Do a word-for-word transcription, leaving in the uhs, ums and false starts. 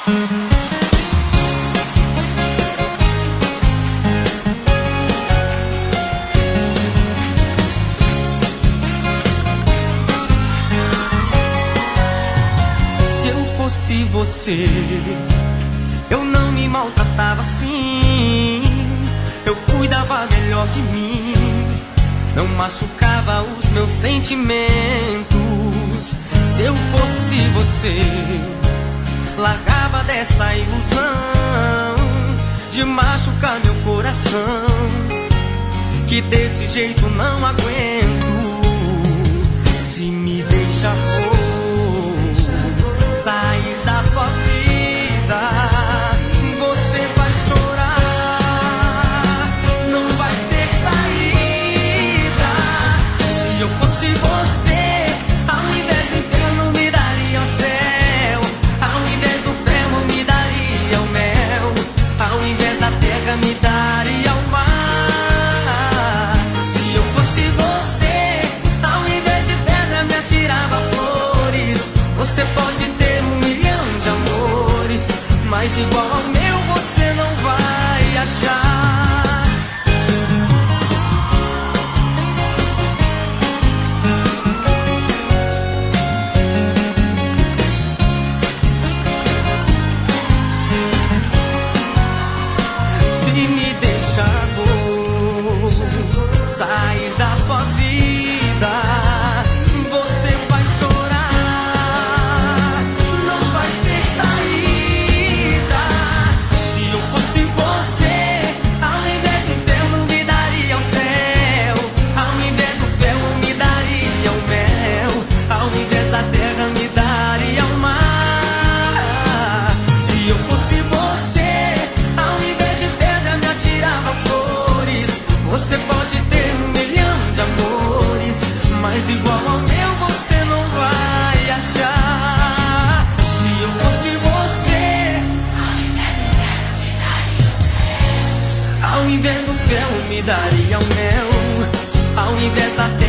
Se você, eu não me maltratava assim. Eu cuidava melhor de mim, não machucava os meus sentimentos. Se eu fosse você, largava dessa ilusão de machucar meu coração, que desse jeito não aguento. Se me deixa sair da sua vida, você vai chorar, não vai ter saída. Se eu fosse você, ao invés do inferno me daria o céu, ao invés do ferro me daria o mel, ao invés da terra me daria o mar. Se eu fosse você, ao invés de pedra me atirava flores. Você pode ter um milhão de amores, mas igual ao meu você não vai achar. Se me deixa vou sair da sua vida, você vai chorar, não vai ter saída. Se eu fosse você, ao invés do inferno me daria o céu, ao invés do ferro me daria o mel, ao invés da terra me daria o mar. Se eu fosse você, ao invés de pedra me atirava flores. Você pode ter um milhão de amores, mas igual ao meu você não vai achar. Se eu fosse você, ao invés do ferro me daria o mel, ao invés da terra